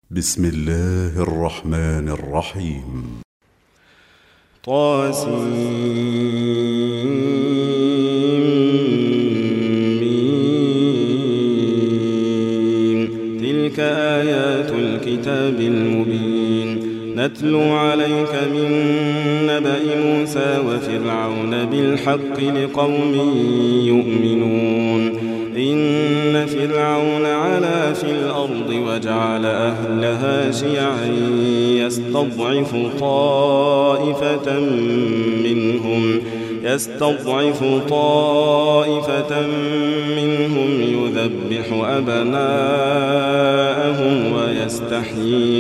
بسم الله الرحمن الرحيم. طاسيم. تلك آيات الكتاب المبين نتلو عليك من نبأ موسى وفرعون بالحق لقوم يؤمنون. إن فرعون علا في الأرض وجعل أهلها شيعا يستضعف طائفة منهم يذبح أبناءهم ويستحيي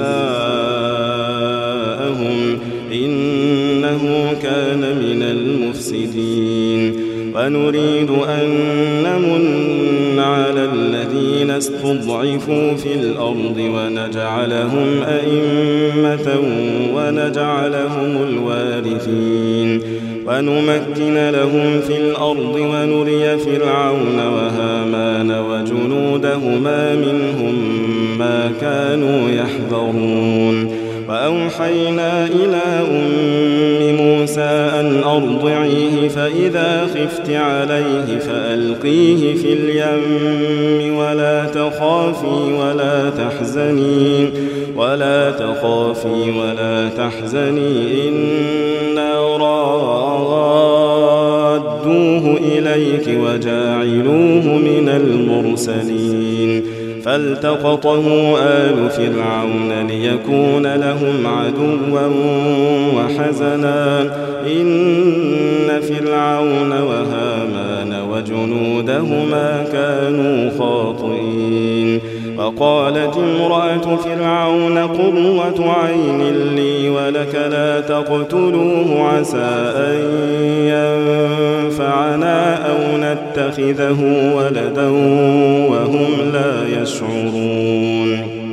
نساءهم إنه كان من المفسدين. ونريد أن نمن على الذين استضعفوا في الأرض ونجعلهم أئمة ونجعلهم الوارثين ونمكن لهم في الأرض ونري فرعون وهامان وجنودهما منهم ما كانوا يحذرون. وأوحينا إلى أم موسى أن أرضعيه فإذا خفت عليه فألقيه في اليم ولا تخافي ولا تحزني إنا رادوه إليك وجاعلوه من المرسلين. فالتقطه آل فرعون ليكون لهم عدوا وحزنا إن فرعون وهامان وجنودهما كانوا خاطئين. وقالت امرأة فرعون قرة عين لي ولك لا تقتلوه عسى أن ينفعنا أو نتخذه ولدا وهم لا يشعرون.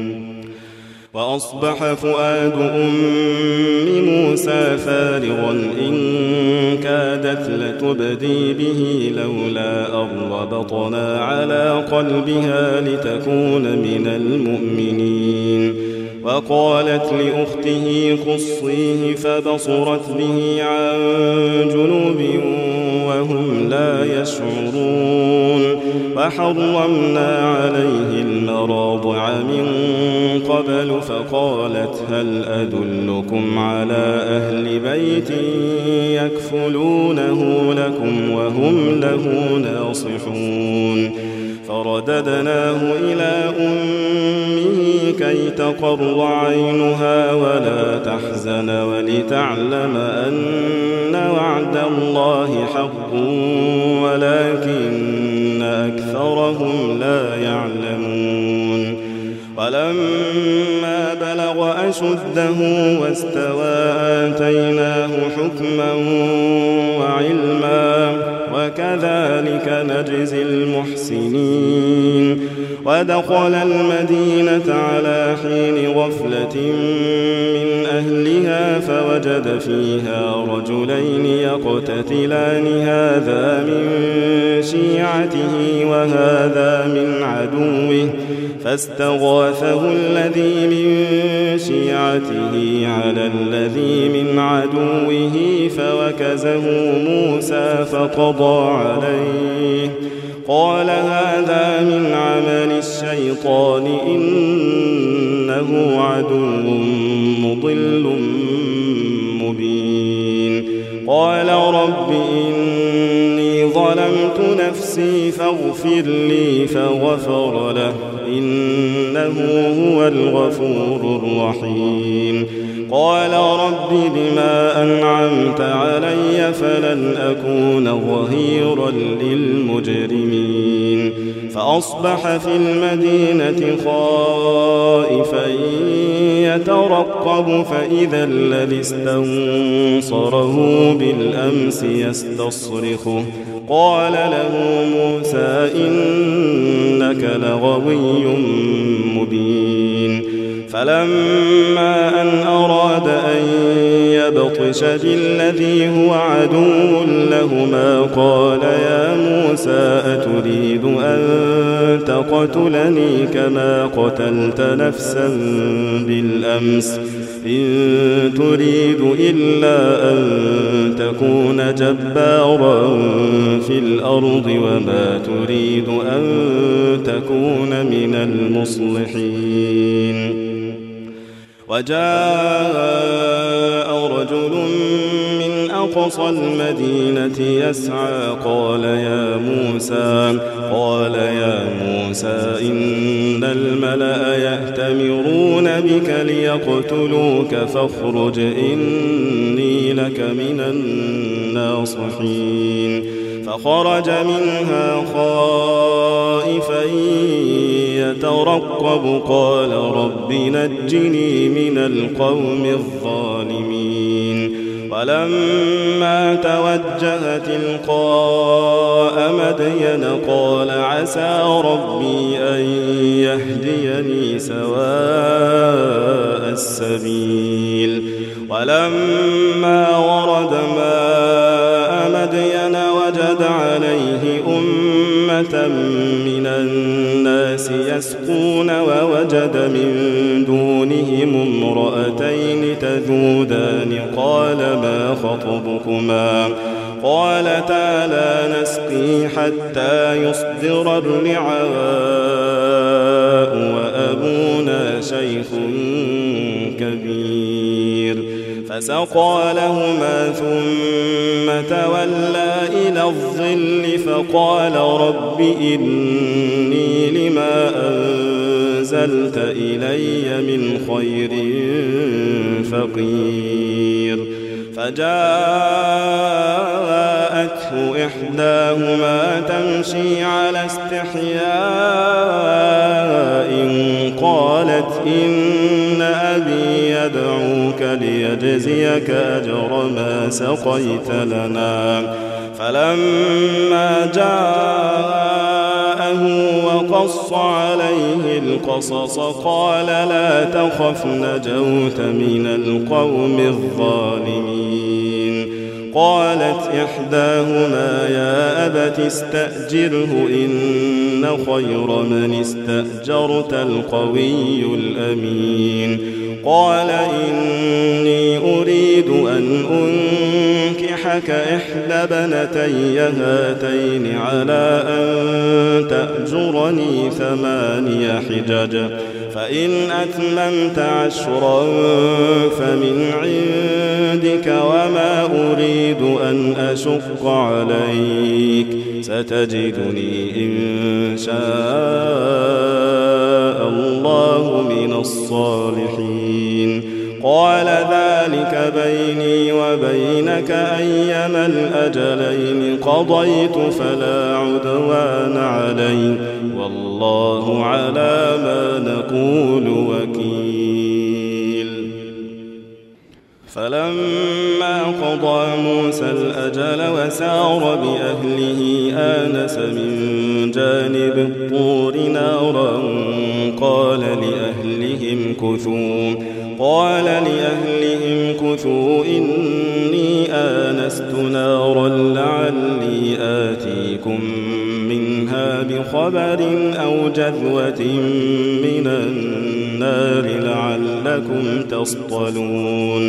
وأصبح فؤاد أم موسى فارغا إن كادت لتبدي به لولا أن ربطنا على قلبها لتكون من المؤمنين. وقالت لأخته قصيه فبصرت به عن جنوب وهم لا يشعرون. وحرمنا عليه المراضع من قبل فقالت هل أدلكم على أهل بيت يكفلونه لكم وهم له ناصحون. فرددناه إلى أمه كي تقر عينها ولا تحزن ولتعلم أن وعد الله حق ولكن أكثرهم لا يعلمون. ولما بلغ أشده واستوى آتيناه حكما وعلما وكذلك نجزي المحسنين. ودخل المدينة على حين غفلة من أهلها فوجد فيها رجلين يقتتلان هذا من شيعته وهذا من عدوه فاستغاثه الذي من شيعته على الذي من عدوه فوكزه موسى فقضى عليه. قال هذا من عمل الشيطان إنه عدو مضل مبين. قال رب إني ظلمت نفسي فاغفر لي فغفر له إنه هو الغفور الرحيم. قال رب بما أنعمت علي فلن أكون ظهيرا للمجرمين. فأصبح في المدينة خائفا يترقب فإذا الذي استنصره بالأمس يستصرخه. قال له موسى إنك لغوي مبين. فلما أن أراد أن يبطش ليبطش بالذي هو عدو لهما قال يا موسى أتريد أن تقتلني كما قتلت نفسا بالأمس إن تريد إلا أن تكون جبارا في الأرض وما تريد أن تكون من المصلحين. وجاء رجل من أقصى المدينة يسعى قال يا موسى إن الملأ يأتمرون بك ليقتلوك فاخرج إني لك من الناصحين. فخرج منها خائفا يترقب قال رب نجني من القوم الظالمين. ولما توجه تلقاء مدين قال عسى ربي أن يهديني سواء السبيل. ولما ورد ماء مدين وجد عليه أمة من الناس يسقون ووجد من دونهم امرأتين تذودان قال ما خطبكما قالتا لا نسقي حتى يصدر الرعاء وأبونا شيخ كبير. فسقى لهما ثم تولى إلى الظل فقال رب إني لما أنزلت إلي من خير فقير. فجاءته إحداهما تمشي على استحياء قالت إن أبي يدعوك ليجزيك أجر ما سقيت لنا. فلما جاءه وقص عليه القصص قال لا تخف نجوت من القوم الظالمين. قالت إحداهما يا أبت استأجره إن خير من استأجرت القوي الأمين. قال إني أريد أن أنكحك إحدى بنتي هاتين على أن تأجرني 8 حجج فإن أتممت 10 فمن عندك وما أريد أن أشق عليك ستجدني إن شاء الله من الصالحين. قال ذلك بيني وبينك أيما الأجلين قضيت فلا عدوان علي والله على ما نقول وكيل. فلما قضى موسى الأجل وسار بأهله آنس من جانب الطور نارا قال لأهلهم كثوا إني آنست نارا لعلي آتيكم منها بخبر أو جذوة من النار لعلكم تصطلون.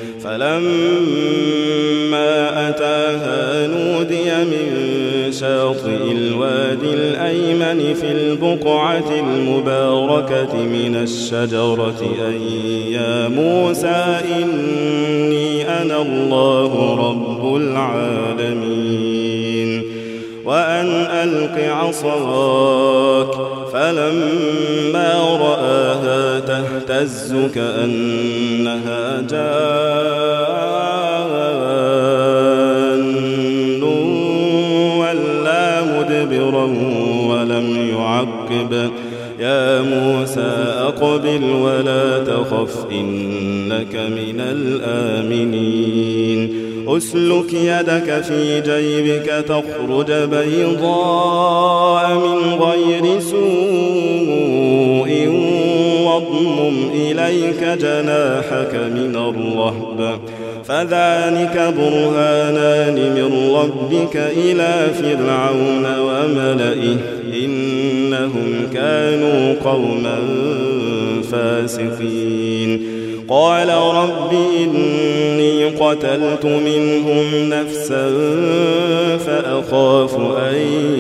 فلما أتاها نودي من شاطئ الوادي الأيمن في البقعة المباركة من الشجرة أن يا موسى إني أنا الله رب العالمين وأن ألق عصاك. فلما رآها تهتز كأنها جان ولا مدبرا ولم يعقب. يا موسى أقبل ولا تخف إنك من الآمنين. أسلك يدك في جيبك تخرج بيضاء من غير سوء واضمم إليك جناحك من الرهب فذلك برهانان من ربك إلى فرعون وملئه إنهم كانوا قوما فاسقين قال رب إني قتلت منهم نفسا فأخاف أن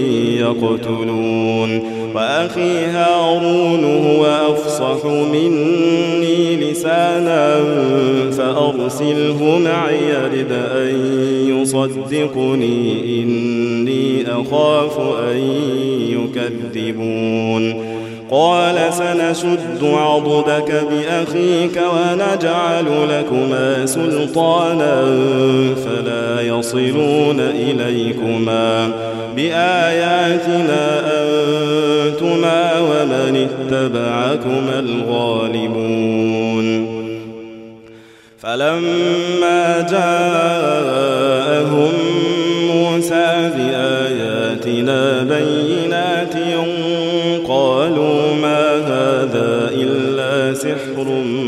يقتلون وأخي هارون هو أفصح مني لسانا فأرسله معي رد أن يصدقني إني أخاف أن يكذبون قال سنشد عضدك بأخيك ونجعل لكما سلطانا فلا يصلون إليكما بآياتنا أنتما ومن اتبعكما الغالبون فلما جاءهم موسى بآياتنا بينات قالوا ما هذا إلا سحر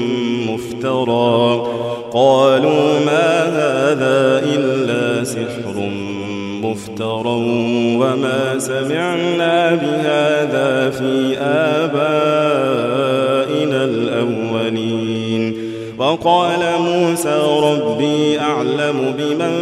مفترى وما سمعنا بهذا في آبائنا الأولين وقال موسى ربي أعلم بمن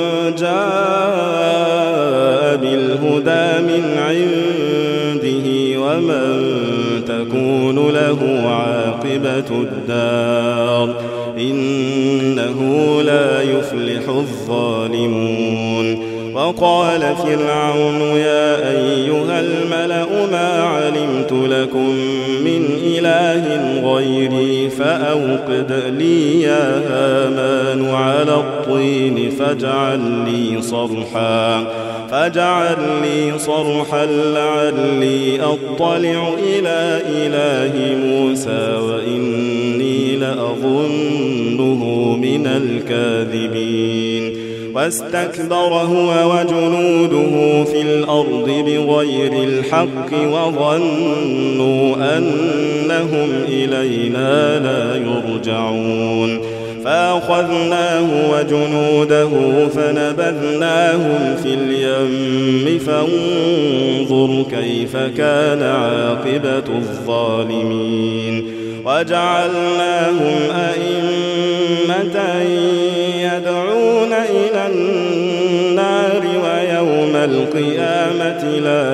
جاء بالهدى من عنده ومن تكون له عاقبة الدار إنه لا يفلح الظالمون وقال فرعون يا أيها الملأ ما علمت لكم من إله غيري فأوقد لي يا هامان على الطين فاجعل لي صرحا لعلي أطلع إلى إله موسى وإني لأظنه من الكاذبين واستكبر هو وجنوده في الأرض بغير الحق وظنوا أنهم إلينا لا يرجعون فأخذناه وجنوده فنبذناهم في اليم فانظر كيف كان عاقبة الظالمين وجعلناهم أئمة يدعون إلى النار ويوم القيامة لا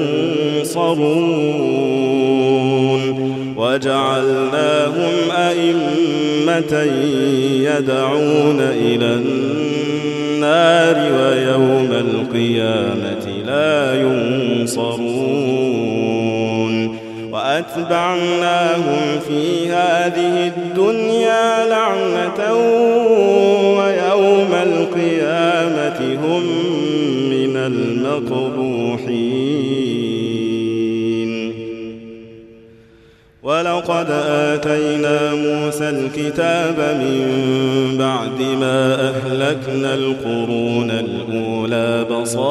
ينصرون وجعلناهم أئمة يدعون إلى النار ويوم القيامة لا ينصرون وأتبعناهم في هذه الدنيا لعنة ويوم القيامة هم من المقبوحين ولقد آتينا موسى الكتاب من بعد ما أهلكنا القرون الأولى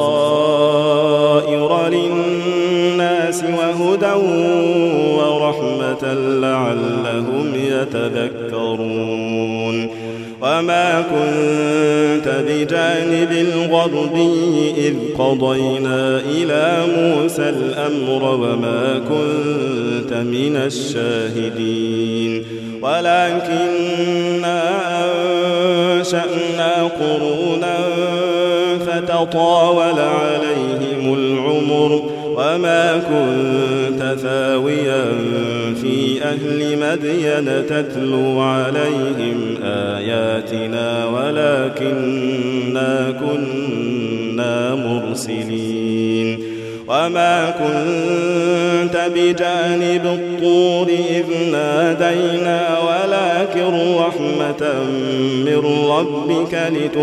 بصائر للناس وهدى ورحمة لعلهم يتذكرون وما كنت بجانب الغربي إذ قضينا إلى موسى الأمر وما كنت من الشاهدين ولكننا أنشأنا قرونا فتطاول عليهم العمر وما كنت ثاويا في أهل مدين تتلو عليهم آياتنا ولكننا كنا مرسلين وما كنت بجانب الطور إذ نادينا ولكن رحمة من ربك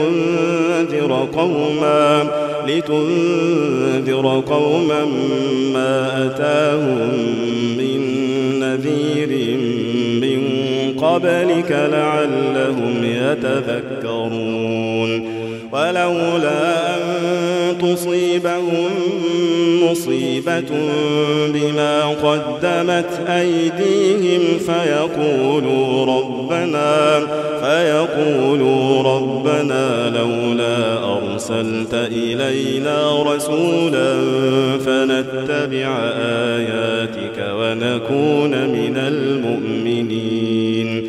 لتنذر قوما ما أتاهم من نذير من قبلك لعلهم يتذكرون ولولا أن تصيبهم مصيبة بما قدمت أيديهم فيقولوا ربنا لولا أرسلت إلينا رسولا فنتبع آياتك ونكون من المؤمنين.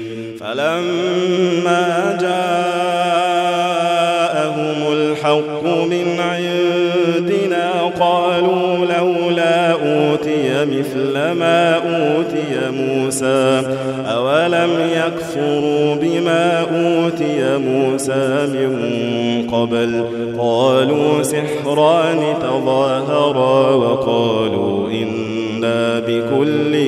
فلما جاءهم الحق من عندنا قالوا لولا أوتي مثل ما أوتي موسى أولم يكفروا بما أوتي موسى من قبل قالوا سحران تظاهرا وقالوا إنا بكل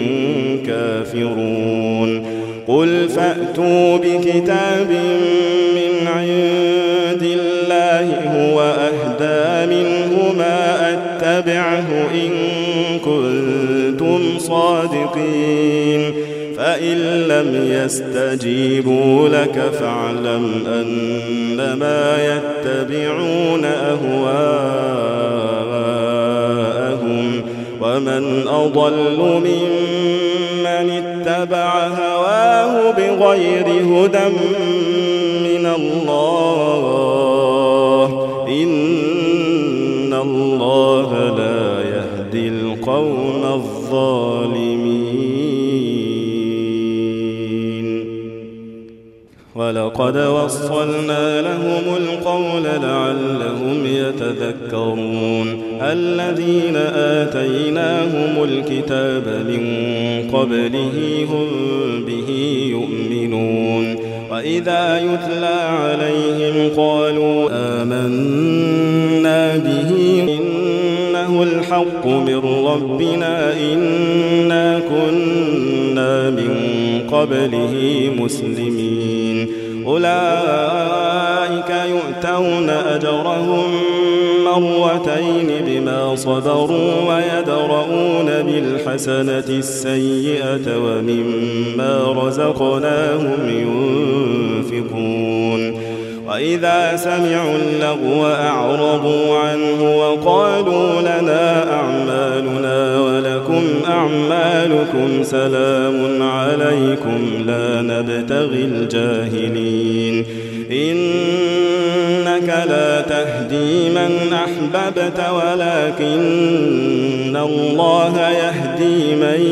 كافرون. قل فأتوا بكتاب من عند الله هو أهدى منهما أتبعه إن كنتم صادقين فإن لم يستجيبوا لك فاعلم أنما يتبعون أهواءهم ومن أضل ممن اتبع هواه بغير هدى من الله إن الله لا يهدي القوم الظالمين. ولقد وصلنا لهم القول لعلهم يتذكرون. الذين آتيناهم الكتاب من قبله هم به يؤمنون. وإذا يتلى عليهم قالوا آمنا به إنه الحق من ربنا إنا كنا من قبله مسلمين. أولئك يؤتون أجرهم مرتين بما صبروا ويدرؤون بالحسنة السيئة ومما رزقناهم ينفقون. وإذا سمعوا اللغو أعرضوا عنه وقالوا لنا أعمالنا ولكم أعمالكم سلام عليكم لا نبتغي الجاهلين. إنك لا تهدي من أحببت ولكن الله يهدي من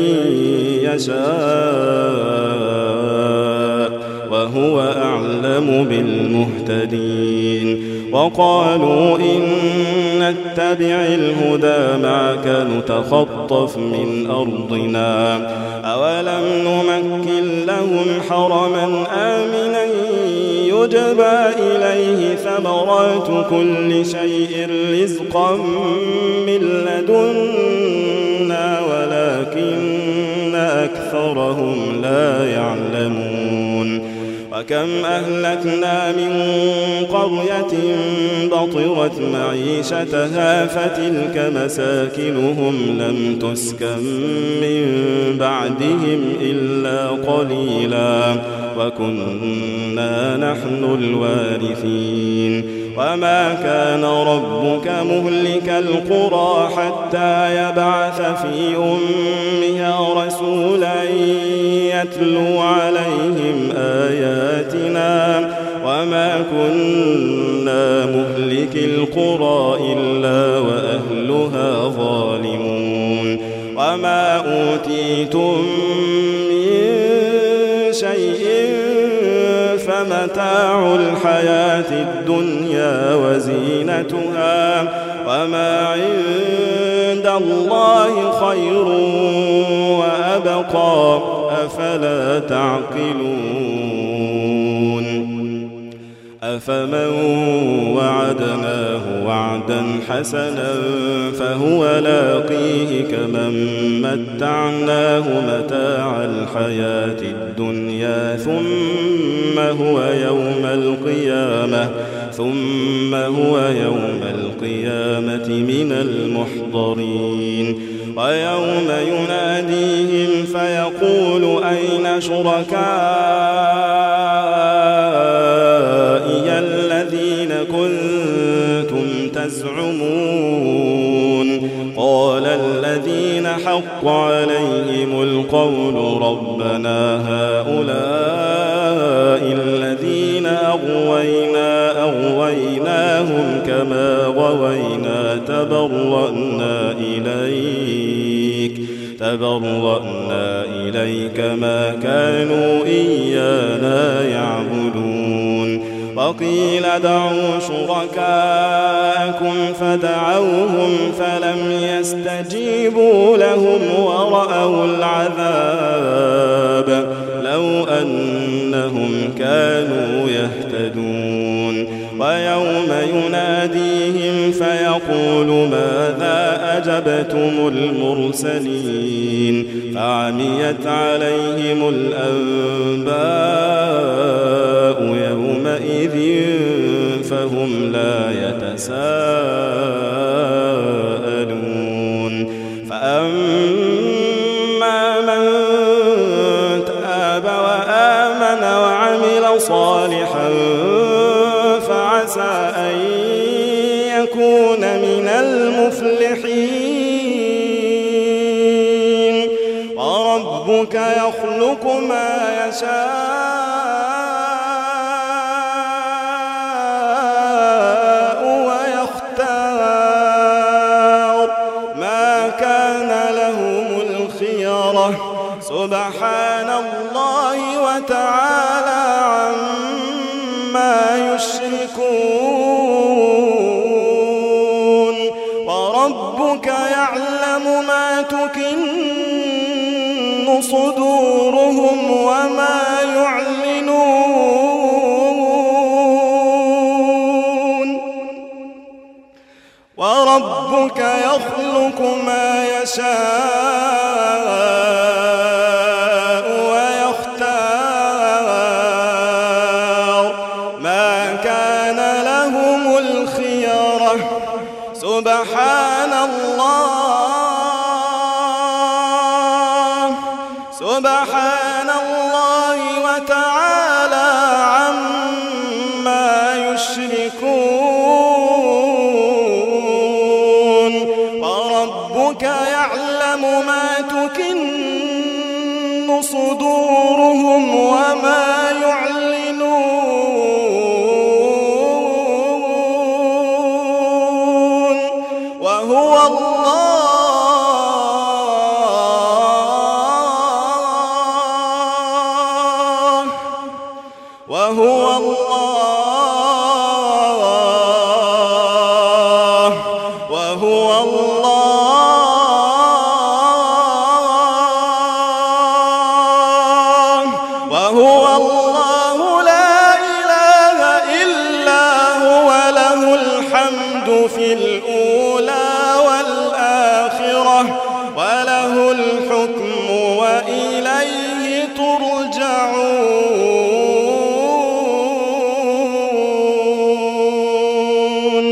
يشاء وهو أعلم بالمهتدين. وقالوا إن نتبع الهدى معك نتخطف من أرضنا أولم نمكن لهم حرما آمنا يجبى إليه ثمرات كل شيء رزقا من لدنا ولكن أكثرهم لا يعلمون. وكم أهلكنا من قرية بطرت معيشتها فتلك مساكنهم لم تسكن من بعدهم إلا قليلا وكنا نحن الوارثين. وما كان ربك مهلك القرى حتى يبعث في أمها رسولا يتلو عليهم آياتنا وما كنا مهلك القرى إلا وأهلها ظالمون. وما أوتيتم من شيء فمتاع الحياة الدنيا وزينتها وما عند الله خير وأبقى أفلا تعقلون. أفمن وعدناه وعدا حسنا فهو لاقيه كمن متعناه متاع الحياة الدنيا ثم هو يوم القيامة من المحضرين. ويوم يناديهم فيقول أين شركائي الذين كنتم تزعمون قال الذين حق عليهم القول ربنا هؤلاء الذين أغويناهم كما غوينا تبرأنا إليك ما كانوا إيانا يعبدون وقيل دعوا شركاءكم فدعوهم فلم يستجيبوا لهم ورأوا العذاب لو أنهم كانوا يهتدون ويوم يناديهم فيقول ماذا أجبتم المرسلين فعميت عليهم الأنباء يومئذ فهم لا يتساءلون فأما من تاب وآمن وعمل صالحا فعسى أن يكون من المفلحين وربك يخلق ما يشاء ويختار ما كان لهم الخيرة سبحان الله وتعالى عما يشركون وربك يعلم ما تكن صدورهم وما يعلنون وربك يخلق ما يشاء ويختار ما كان لهم الخيرة سبحان الله وتعالى عما يشركون وربك يعلم ما تكن صدورهم وما يعلنون وهو الله لا إله إلا هو له الحمد في الأولى والآخرة وله الحكم وإليه ترجعون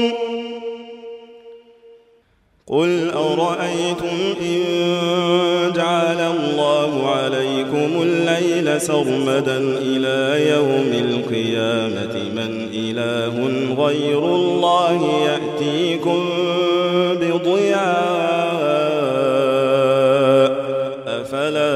قل أرأيتم إن جعل الله عليكم الليل سرمدا إلى يوم القيامة من إله غير الله يأتيكم بضياء أفلا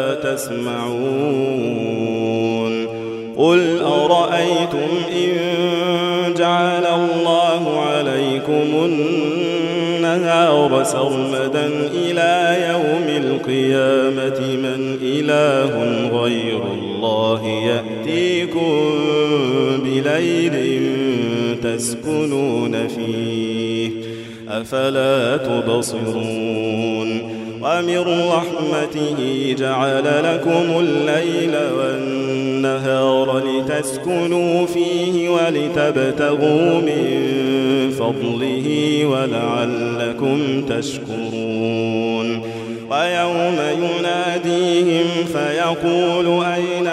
تسمعون قل أرأيتم إن جعل الله عليكم النهار سرمدا إلى يوم القيامة من إله غير الله يأتيكم بليل تسكنون فيه أفلا تبصرون ومن رحمته جعل لكم الليل والنهار لتسكنوا فيه ولتبتغوا من فضله ولعلكم تشكرون ويوم يناديهم فيقول أين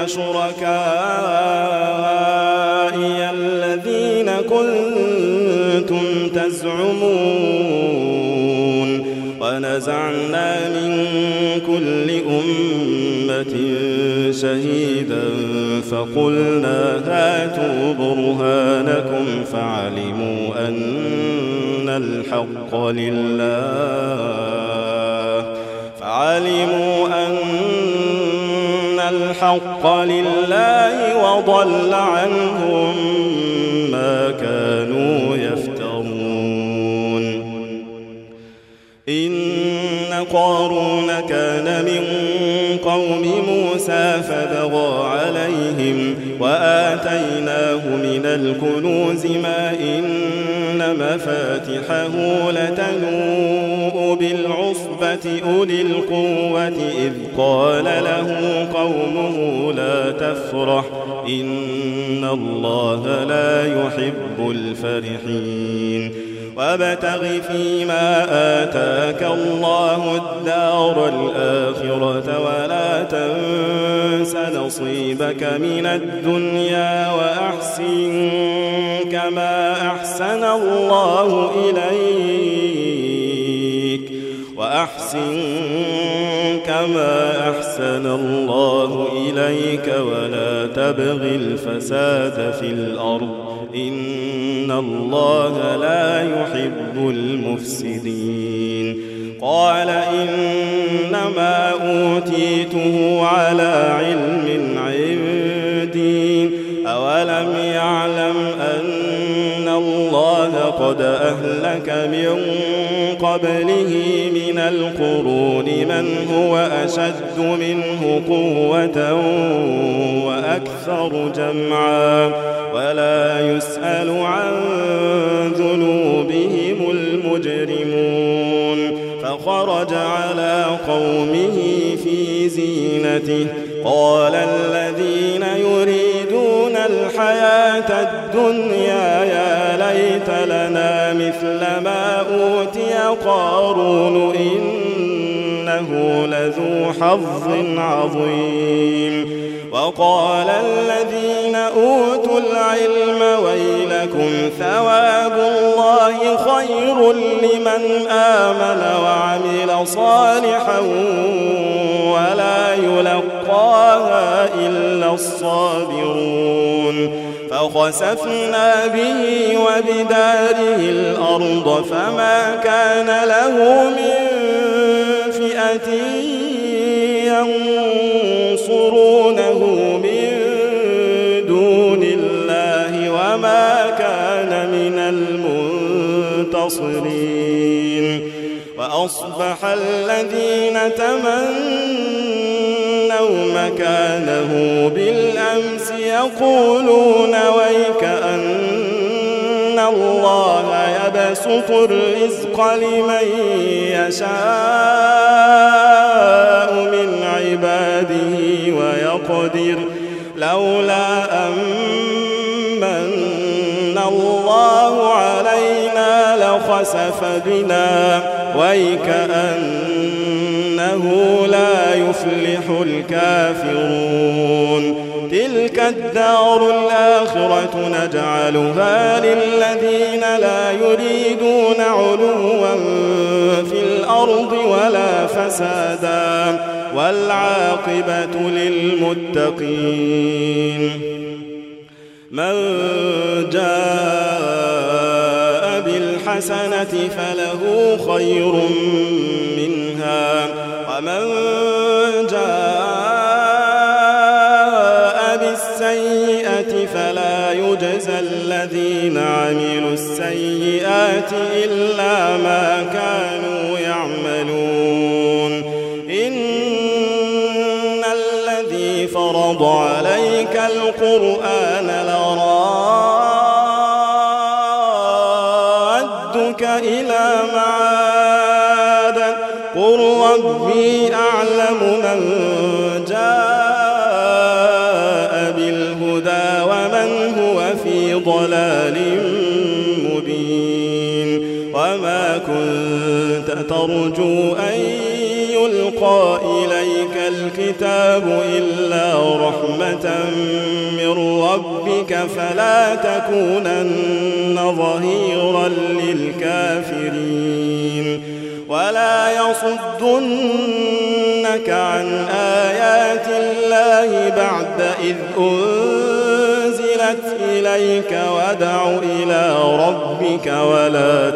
شركائي الذين كنتم تزعمون ونزعنا من كل أمة أمة شهيدا فقلنا هاتوا برهانكم فعلموا أن الحق لله وضل عنهم ما كانوا يفترون. إن قارون كان من قوم موسى فبغى عليهم وآتيناه من الكنوز ما إن مفاتحه لتنوء بالعصبة أولي القوة إذ قال له قومه لا تفرح إن الله لا يحب الفرحين. وابتغ فيما آتاك الله الدار الآخرة ولا تنس نصيبك من الدنيا وأحسن كما أحسن الله إليك ولا تبغ الفساد في الأرض إن الله لا يحب المفسدين. قال إنما أوتيته على علم عندي أولم يعلم أن الله قد أهلك من قبله من القرون من هو أشد منه قوة وأكثر جمعا ولا يسأل عن ذنوبهم المجرمون. فخرج على قومه في زينته قال الذين يريدون الحياة الدنيا يا ليت لنا مثل ما أوتي قارون إنه لذو حظ عظيم. وقال الذين أوتوا العلم ويلكم ثواب الله خير لمن آمن وعمل صالحا ولا يلقاها إلا الصابرون. فخسفنا به وبداره الأرض فما كان له من فئة ينصرونه من دون الله وما كان من المنتصرين. وأصبح الذين تمنوا مكانه بالأمس يقولون ويك أن الله يبسط الرزق لمن يشاء من عباده ويقدر لولا أمن الله علينا لخسف بنا ويكأنه لا يفلح الكافرون. تلك الدار الآخرة نجعلها للذين لا يريدون علوا في الأرض ولا فسادا والعاقبة للمتقين. من جاء بالحسنة فله خير منها ومن جاء بالسيئة فلا يجزى الذين عملوا السيئات إلا ما كانوا يعملون. إن الذي فرض عليك القرآن لرادك إلى معاد قل ربي أعلم من جاء بالهدى ومن هو في ضلال مبين. وما كنت ترجو أن يلقى إليك الكتاب إلا رحمة من ربك فلا تكونن ظهيرا للكافرين. ولا يصدنك عن آيات الله بعد إذ أنزلت إليك وادع إلى ربك ولا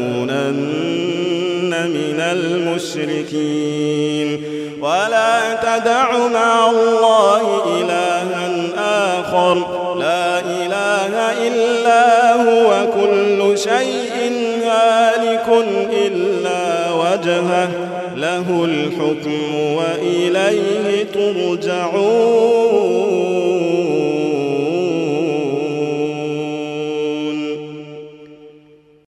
تكونن من المشركين ولا تدع مع الله إلها آخر لا إله إلا هو كل شيء هالك إلا وجهه له الحكم وإليه ترجعون